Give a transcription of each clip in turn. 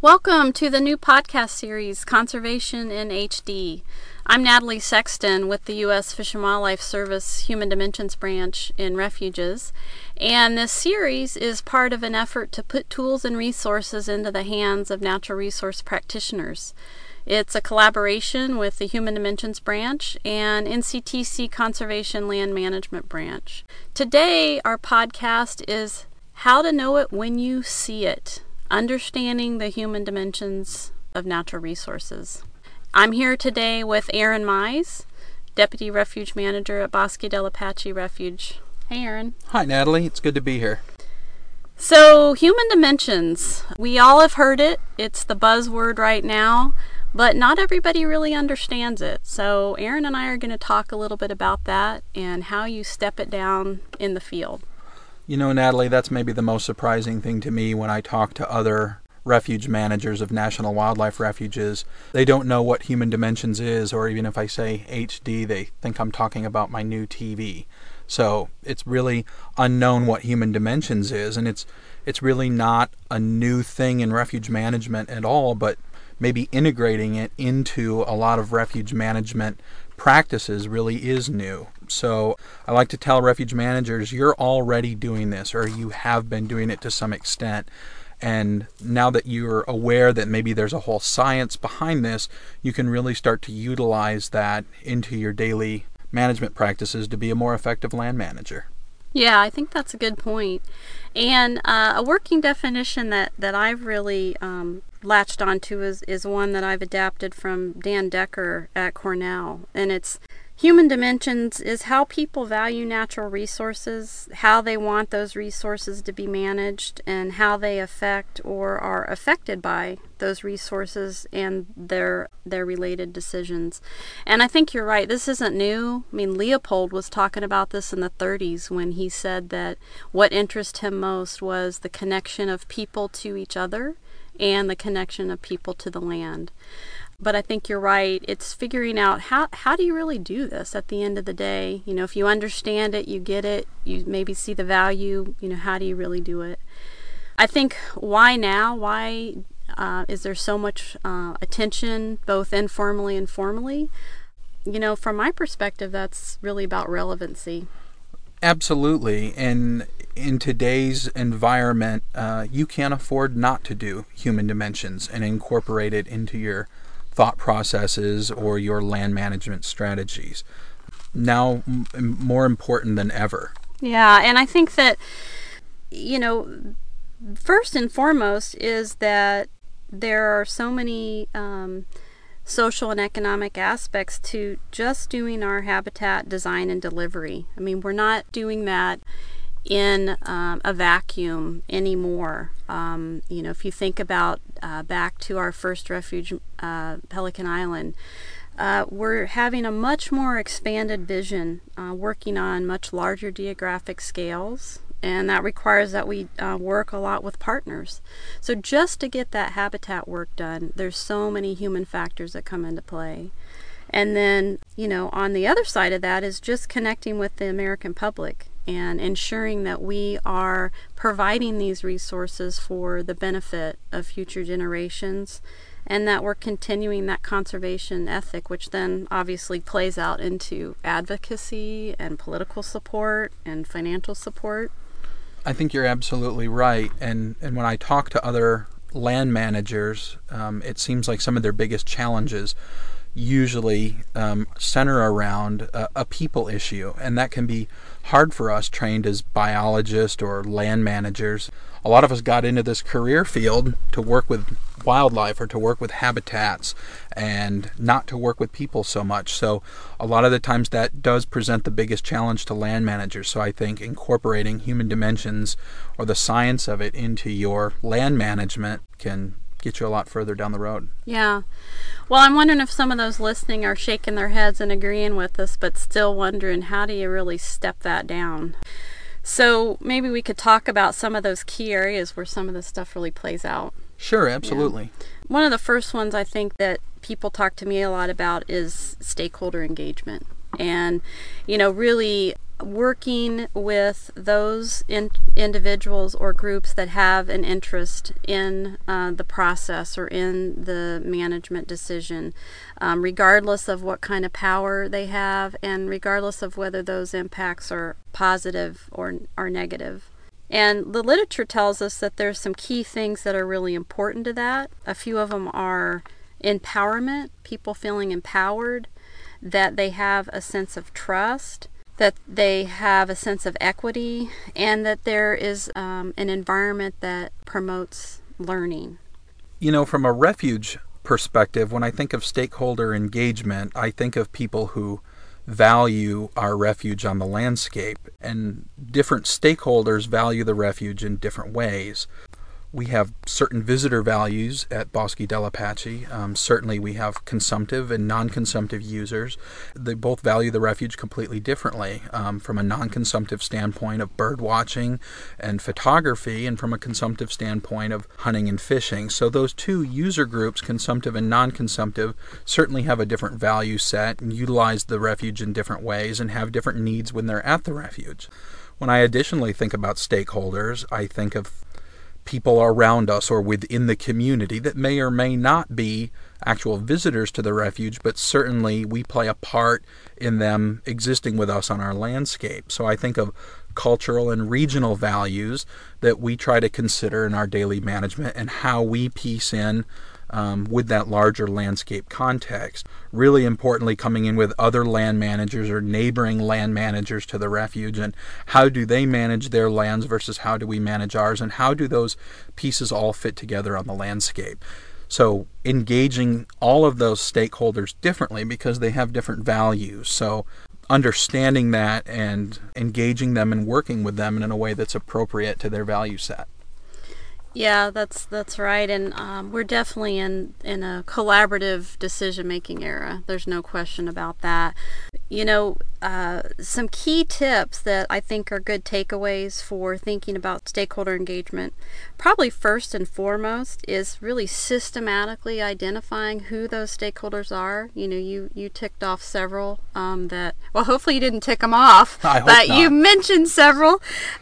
Welcome to the new podcast series, Conservation in HD. I'm Natalie Sexton with the U.S. Fish and Wildlife Service Human Dimensions Branch in Refuges, and this series is part of an effort to put tools and resources into the hands of natural resource practitioners. It's a collaboration with the Human Dimensions Branch and NCTC Conservation Land Management Branch. Today, our podcast is How to Know It When You See It. Understanding the human dimensions of natural resources. I'm here today with Aaron Mize, Deputy Refuge Manager at Bosque del Apache Refuge. Hey, Aaron. Hi, Natalie. It's good to be here. So, human dimensions. We all have heard it. It's the buzzword right now, but not everybody really understands it. So, Aaron and I are going to talk a little bit about that and how you step it down in the field. You know, Natalie, that's maybe the most surprising thing to me when I talk to other refuge managers of national wildlife refuges. They don't know what human dimensions is, or even if I say HD, they think I'm talking about my new TV. So it's really unknown what human dimensions is, and it's really not a new thing in refuge management at all, but maybe integrating it into a lot of refuge management practices really is new. So I like to tell refuge managers, you're already doing this, or you have been doing it to some extent. And now that you're aware that maybe there's a whole science behind this, you can really start to utilize that into your daily management practices to be a more effective land manager. Yeah, I think that's a good point. And a working definition that I've really latched onto is one that I've adapted from Dan Decker at Cornell. And it's human dimensions is how people value natural resources, how they want those resources to be managed, and how they affect or are affected by those resources and their related decisions. And I think you're right. This isn't new. I mean, Leopold was talking about this in the 30s when he said that what interested him most was the connection of people to each other and the connection of people to the land. But I think you're right. It's figuring out how do you really do this at the end of the day? You know, if you understand it, you get it, you maybe see the value, you know, how do you really do it? I think why now? Why is there so much attention, both informally and formally? You know, from my perspective, that's really about relevancy. Absolutely. And in today's environment, you can't afford not to do human dimensions and incorporate it into your thought processes or your land management strategies. Now, more important than ever. Yeah, and I think that, you know, first and foremost is that there are so many social and economic aspects to just doing our habitat design and delivery. I mean, we're not doing that in a vacuum anymore. You know, if you think about back to our first refuge, Pelican Island, we're having a much more expanded vision, working on much larger geographic scales, and that requires that we work a lot with partners. So just to get that habitat work done, there's so many human factors that come into play. And then, you know, on the other side of that is just connecting with the American public and ensuring that we are providing these resources for the benefit of future generations, and that we're continuing that conservation ethic, which then obviously plays out into advocacy and political support and financial support. I think you're absolutely right. And when I talk to other land managers, it seems like some of their biggest challenges usually center around a people issue, and that can be hard for us trained as biologists or land managers. A lot of us got into this career field to work with wildlife or to work with habitats and not to work with people so much. So a lot of the times that does present the biggest challenge to land managers. So I think incorporating human dimensions or the science of it into your land management can get you a lot further down the road. Yeah. Well, I'm wondering if some of those listening are shaking their heads and agreeing with us, but still wondering, how do you really step that down? So maybe we could talk about some of those key areas where some of this stuff really plays out. Sure, absolutely. Yeah. One of the first ones I think that people talk to me a lot about is stakeholder engagement. And, you know, really working with those individuals or groups that have an interest in the process or in the management decision, regardless of what kind of power they have and regardless of whether those impacts are positive or negative. And the literature tells us that there's some key things that are really important to that. A few of them are empowerment, people feeling empowered, that they have a sense of trust, that they have a sense of equity, and that there is an environment that promotes learning. You know, from a refuge perspective, when I think of stakeholder engagement, I think of people who value our refuge on the landscape, and different stakeholders value the refuge in different ways. We have certain visitor values at Bosque del Apache. Certainly we have consumptive and non-consumptive users. They both value the refuge completely differently, from a non-consumptive standpoint of bird watching and photography, and from a consumptive standpoint of hunting and fishing. So those two user groups, consumptive and non-consumptive, certainly have a different value set and utilize the refuge in different ways and have different needs when they're at the refuge. When I additionally think about stakeholders, I think of people around us or within the community that may or may not be actual visitors to the refuge, but certainly we play a part in them existing with us on our landscape. So I think of cultural and regional values that we try to consider in our daily management and how we piece in with that larger landscape context. Really importantly, coming in with other land managers or neighboring land managers to the refuge, and how do they manage their lands versus how do we manage ours, and how do those pieces all fit together on the landscape. So engaging all of those stakeholders differently because they have different values. So understanding that and engaging them and working with them in a way that's appropriate to their value set. Yeah, that's right, and we're definitely in a collaborative decision-making era. There's no question about that. You know, some key tips that I think are good takeaways for thinking about stakeholder engagement, probably first and foremost, is really systematically identifying who those stakeholders are. You know, you ticked off several that, well, hopefully you didn't tick them off, I hope but not. you mentioned several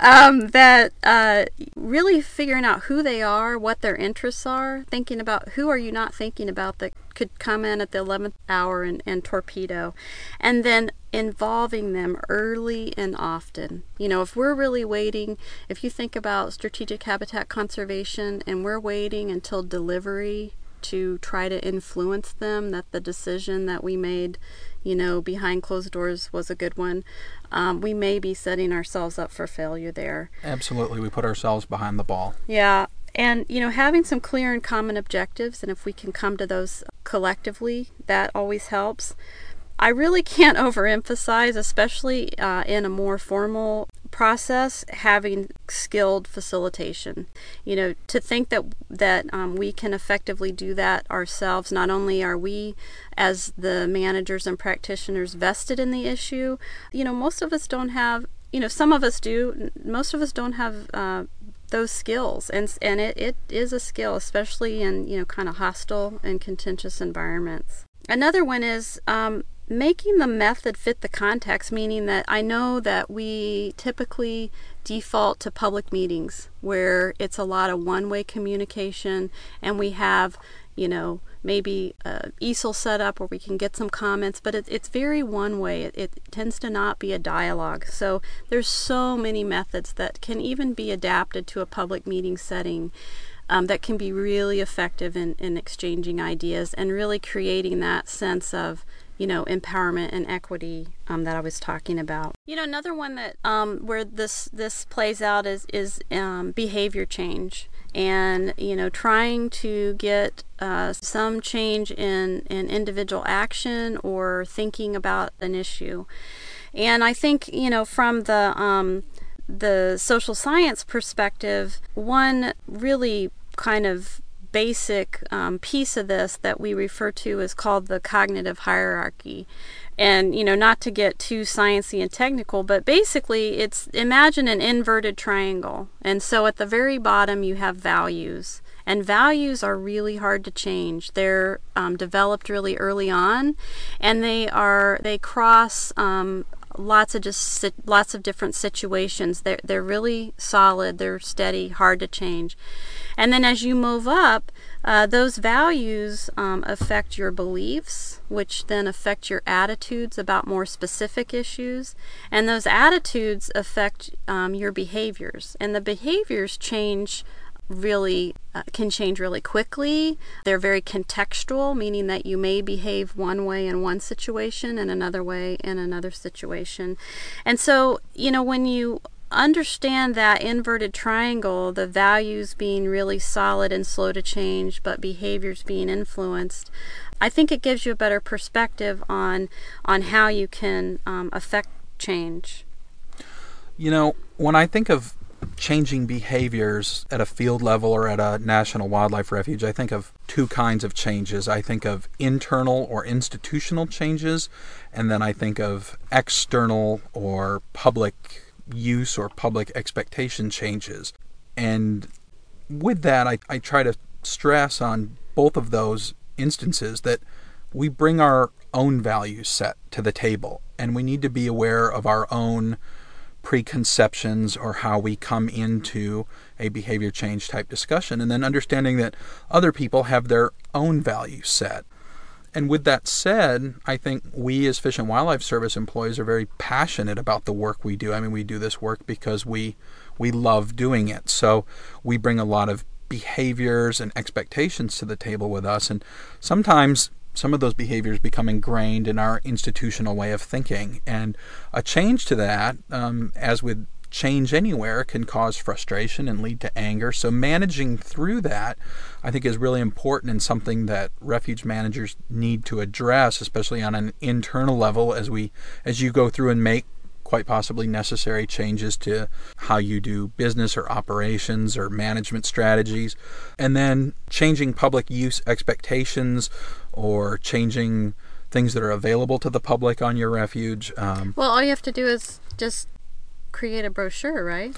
that really figuring out who they are, what their interests are, thinking about who are you not thinking about that could come in at the 11th hour and torpedo, and then involving them early and often. You know, if we're really waiting, if you think about strategic habitat conservation and we're waiting until delivery to try to influence them that the decision that we made, you know, behind closed doors was a good one, we may be setting ourselves up for failure there. Absolutely, we put ourselves behind the ball. Yeah. And, you know, having some clear and common objectives, and if we can come to those collectively, that always helps. I really can't overemphasize, especially in a more formal process, having skilled facilitation. You know, to think that we can effectively do that ourselves. Not only are we, as the managers and practitioners, vested in the issue, you know, most of us don't have, you know, some of us do, most of us don't have those skills, and it is a skill, especially in, you know, kind of hostile and contentious environments. Another one is making the method fit the context, meaning that I know that we typically default to public meetings where it's a lot of one-way communication, and we have, you know, maybe easel set up where we can get some comments, but it's very one way. It tends to not be a dialogue. So there's so many methods that can even be adapted to a public meeting setting that can be really effective in exchanging ideas and really creating that sense of, you know, empowerment and equity that I was talking about. You know, another one that where this plays out is behavior change, and, you know, trying to get some change in individual action or thinking about an issue. And I think, you know, from the social science perspective, one really kind of basic piece of this that we refer to is called the cognitive hierarchy. And, you know, not to get too sciencey and technical, but basically it's, imagine an inverted triangle. And so at the very bottom you have values. And values are really hard to change. They're developed really early on, and they cross lots of different situations. They're really solid. They're steady, hard to change. And then as you move up, those values affect your beliefs, which then affect your attitudes about more specific issues. And those attitudes affect your behaviors. And the behaviors can change really quickly. They're very contextual, meaning that you may behave one way in one situation and another way in another situation. And so, when you understand that inverted triangle, the values being really solid and slow to change, but behaviors being influenced, I think it gives you a better perspective on how you can affect change. When I think of changing behaviors at a field level or at a national wildlife refuge, I think of two kinds of changes. I think of internal or institutional changes, and then I think of external or public use or public expectation changes. And with that, I try to stress on both of those instances that we bring our own value set to the table, and we need to be aware of our own preconceptions or how we come into a behavior change type discussion, and then understanding that other people have their own value set. And with that said, I think we as Fish and Wildlife Service employees are very passionate about the work we do. I mean, we do this work because we love doing it. So we bring a lot of behaviors and expectations to the table with us, and sometimes some of those behaviors become ingrained in our institutional way of thinking. And a change to that, as with change anywhere, can cause frustration and lead to anger. So managing through that, I think, is really important and something that refuge managers need to address, especially on an internal level as you go through and make quite possibly necessary changes to how you do business or operations or management strategies. And then changing public use expectations or changing things that are available to the public on your refuge. Well, all you have to do is just create a brochure, right?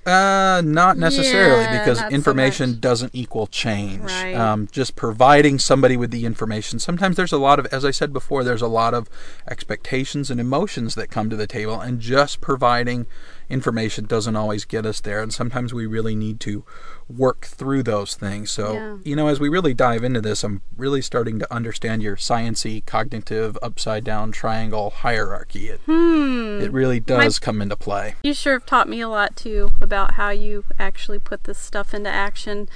Not necessarily, because not information so much. doesn't equal change. Right. Just providing somebody with the information. Sometimes there's a lot of, as I said before, there's a lot of expectations and emotions that come to the table, and just providing information doesn't always get us there, and sometimes we really need to work through those things. So, as we really dive into this, I'm really starting to understand your science-y, cognitive, upside-down triangle hierarchy. It really does come into play. You sure have taught me a lot, too, about how you actually put this stuff into action.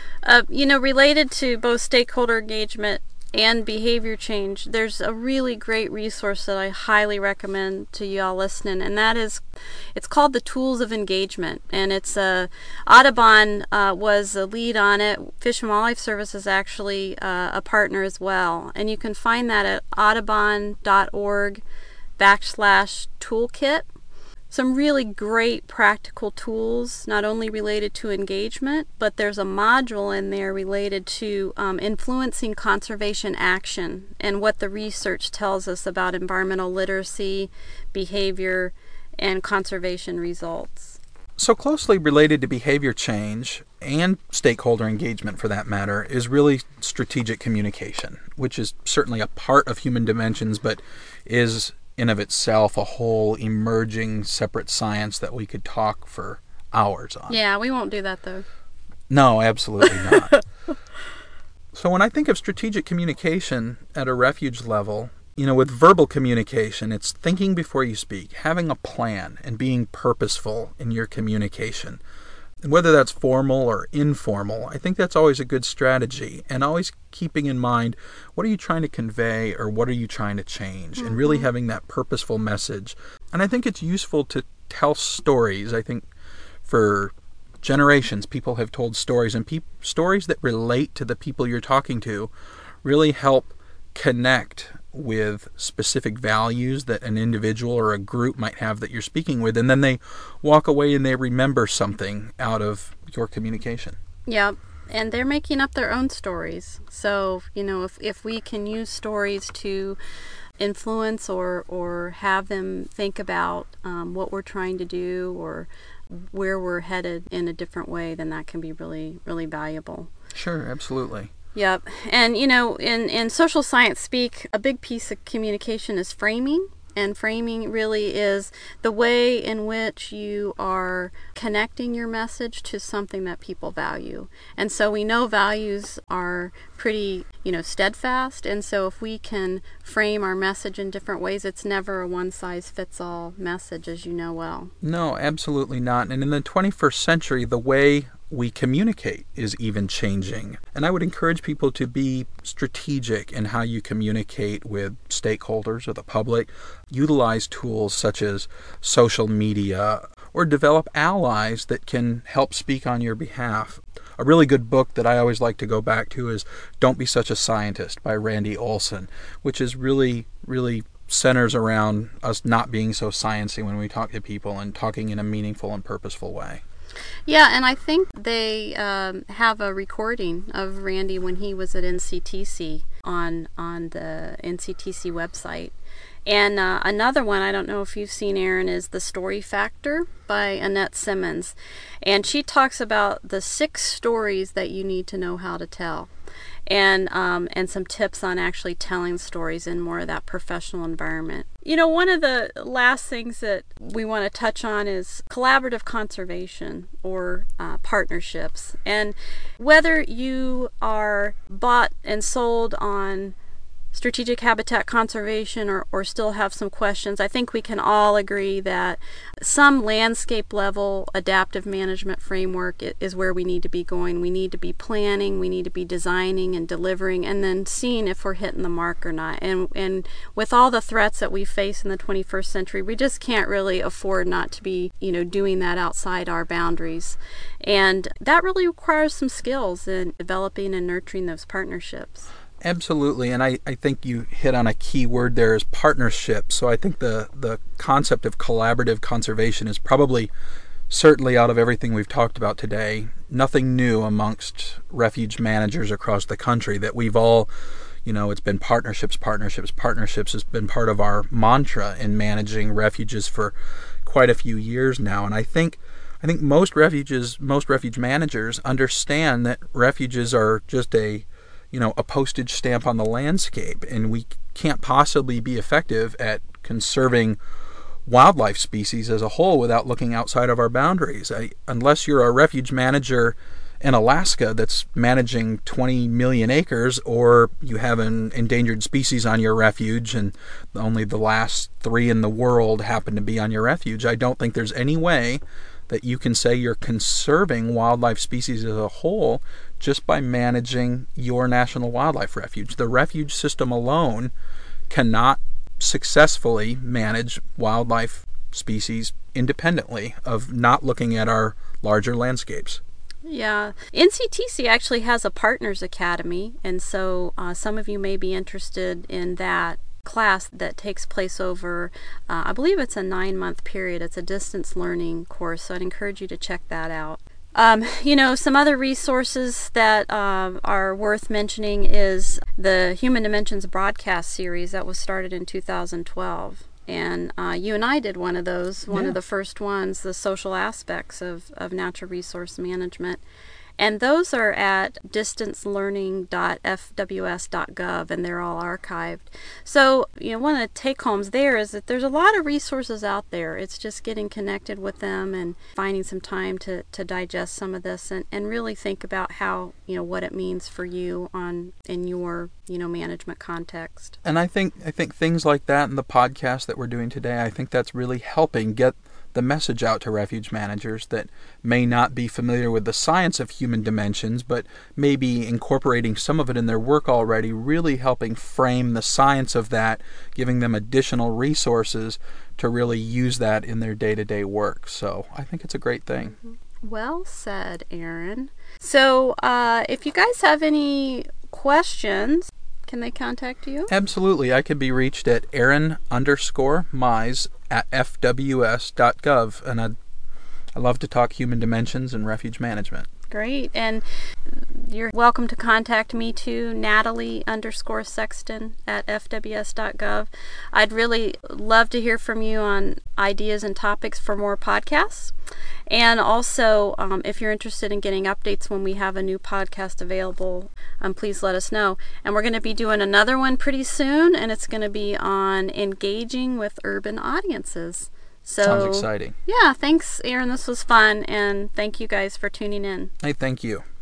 Related to both stakeholder engagement and behavior change, there's a really great resource that I highly recommend to y'all listening, and that is, it's called The Tools of Engagement, and it's Audubon was the lead on it. Fish and Wildlife Service is actually a partner as well, and you can find that at audubon.org/toolkit. Some really great practical tools, not only related to engagement, but there's a module in there related to influencing conservation action and what the research tells us about environmental literacy, behavior, and conservation results. So closely related to behavior change and stakeholder engagement, for that matter, is really strategic communication, which is certainly a part of human dimensions, but is in of itself a whole emerging separate science that we could talk for hours on. Yeah, we won't do that though. No, absolutely not. So when I think of strategic communication at a refuge level, with verbal communication, it's thinking before you speak, having a plan, and being purposeful in your communication. And whether that's formal or informal, I think that's always a good strategy, and always keeping in mind, what are you trying to convey or what are you trying to change, and really having that purposeful message. And I think it's useful to tell stories. I think for generations, people have told stories, and stories that relate to the people you're talking to really help connect with specific values that an individual or a group might have that you're speaking with, and then they walk away and they remember something out of your communication. Yeah, and they're making up their own stories. So, if we can use stories to influence or have them think about what we're trying to do or where we're headed in a different way, then that can be really, really valuable. Sure, absolutely. Yep. And, in social science speak, a big piece of communication is framing. And framing really is the way in which you are connecting your message to something that people value. And so we know values are pretty, steadfast. And so if we can frame our message in different ways, it's never a one-size-fits-all message, as you know well. No, absolutely not. And in the 21st century, the way we communicate is even changing. And I would encourage people to be strategic in how you communicate with stakeholders or the public. Utilize tools such as social media or develop allies that can help speak on your behalf. A really good book that I always like to go back to is Don't Be Such a Scientist by Randy Olson, which is really centers around us not being so sciencey when we talk to people and talking in a meaningful and purposeful way. Yeah, and I think they have a recording of Randy when he was at NCTC on the NCTC website. And another one, I don't know if you've seen, Aaron, is The Story Factor by Annette Simmons. And she talks about the 6 stories that you need to know how to tell. And some tips on actually telling stories in more of that professional environment. One of the last things that we want to touch on is collaborative conservation or partnerships. And whether you are bought and sold on strategic habitat conservation or still have some questions, I think we can all agree that some landscape level adaptive management framework is where we need to be going. We need to be planning, we need to be designing and delivering, and then seeing if we're hitting the mark or not. And with all the threats that we face in the 21st century, we just can't really afford not to be, doing that outside our boundaries. And that really requires some skills in developing and nurturing those partnerships. Absolutely, and I think you hit on a key word there is partnership. So I think the concept of collaborative conservation is probably, certainly out of everything we've talked about today, nothing new amongst refuge managers across the country, that we've all, it's been partnerships has been part of our mantra in managing refuges for quite a few years now. And I think most refuge managers understand that refuges are just a postage stamp on the landscape, and we can't possibly be effective at conserving wildlife species as a whole without looking outside of our boundaries. Unless you're a refuge manager in Alaska that's managing 20 million acres, or you have an endangered species on your refuge and only the last 3 in the world happen to be on your refuge, I don't think there's any way that you can say you're conserving wildlife species as a whole just by managing your national wildlife refuge. The refuge system alone cannot successfully manage wildlife species independently of not looking at our larger landscapes. Yeah, NCTC actually has a Partners Academy, and so some of you may be interested in that class that takes place over, I believe it's a 9-month period. It's a distance learning course, so I'd encourage you to check that out. Some other resources that are worth mentioning is the Human Dimensions broadcast series that was started in 2012. And you and I did one of those, one of the first ones, the social aspects of natural resource management. And those are at distancelearning.fws.gov, and they're all archived. So, one of the take-homes there is that there's a lot of resources out there. It's just getting connected with them and finding some time to digest some of this and really think about how, what it means for you in your, management context. And I think things like that and the podcast that we're doing today, I think that's really helping get the message out to refuge managers that may not be familiar with the science of human dimensions, but maybe incorporating some of it in their work already, really helping frame the science of that, giving them additional resources to really use that in their day-to-day work. So I think it's a great thing. Well said, Aaron. So if you guys have any questions, can they contact you? Absolutely. I can be reached at Aaron_Mize@fws.gov, and I love to talk human dimensions and refuge management. Great. And you're welcome to contact me too, Natalie_Sexton@fws.gov. I'd really love to hear from you on ideas and topics for more podcasts. And also, if you're interested in getting updates when we have a new podcast available, please let us know. And we're going to be doing another one pretty soon, and it's going to be on engaging with urban audiences. So, sounds exciting. Yeah, thanks, Aaron. This was fun, and thank you guys for tuning in. Hey, thank you.